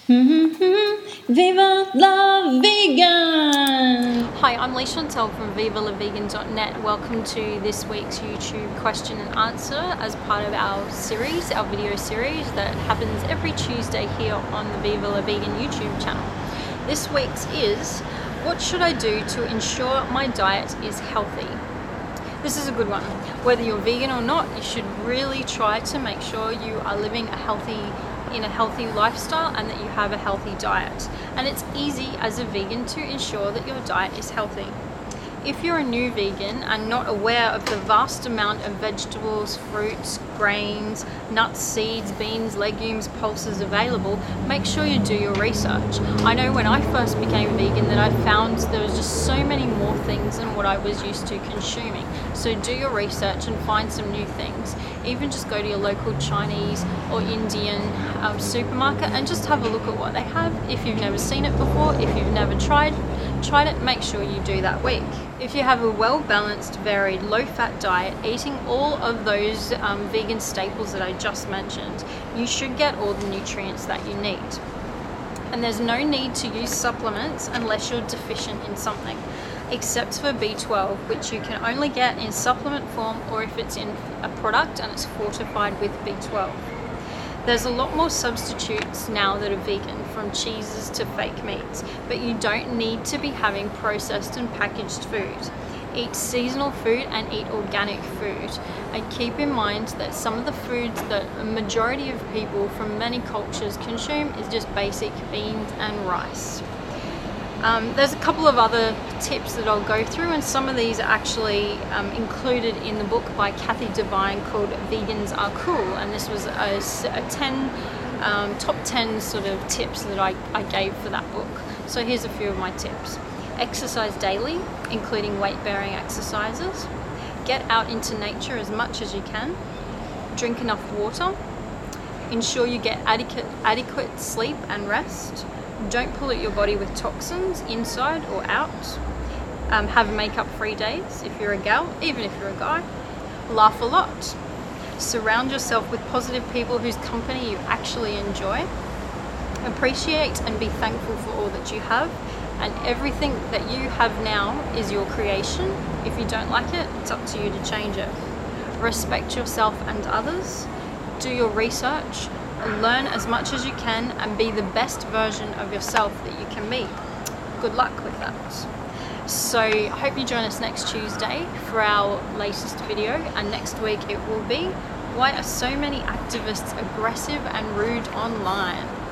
Viva la Vegan! Hi, I'm Lee Chantel from VivaLaVegan.net. Welcome to this week's YouTube question and answer as part of our series, our video series that happens every Tuesday here on the Viva La Vegan YouTube channel. This week's is, what should I do to ensure my diet is healthy? This is a good one. Whether you're vegan or not, you should really try to make sure you are living in a healthy lifestyle and that you have a healthy diet. And it's easy as a vegan to ensure that your diet is healthy. If you're a new vegan and not aware of the vast amount of vegetables, fruits, grains, nuts, seeds, beans, legumes, pulses available, make sure you do your research. I know when I first became vegan that I found there was just so many more things than what I was used to consuming. So do your research and find some new things. Even just go to your local Chinese or Indian supermarket and just have a look at what they have. If you've never seen it before, if you've never tried it, make sure you do that week. If you have a well-balanced, varied, low-fat diet, eating all of those vegan staples that I just mentioned, you should get all the nutrients that you need. And there's no need to use supplements unless you're deficient in something, except for B12, which you can only get in supplement form or if it's in a product and it's fortified with B12. There's a lot more substitutes now that are vegan, from cheeses to fake meats, but you don't need to be having processed and packaged food. Eat seasonal food and eat organic food. And keep in mind that some of the foods that a majority of people from many cultures consume is just basic beans and rice. There's a couple of other tips that I'll go through, and some of these are actually included in the book by Kathy Devine called Vegans Are Cool, and this was a top 10 sort of tips that I gave for that book. So here's a few of my tips. Exercise daily, including weight-bearing exercises. Get out into nature as much as you can. Drink enough water. Ensure you get adequate sleep and rest. Don't pollute your body with toxins inside or out. Have makeup-free days if you're a gal, even if you're a guy. Laugh a lot. Surround yourself with positive people whose company you actually enjoy. Appreciate and be thankful for all that you have, and everything that you have now is your creation. If you don't like it, it's up to you to change it. Respect yourself and others. Do your research. Learn as much as you can and be the best version of yourself that you can be. Good luck with that. So I hope you join us next Tuesday for our latest video, and next week it will be, why are so many activists aggressive and rude online?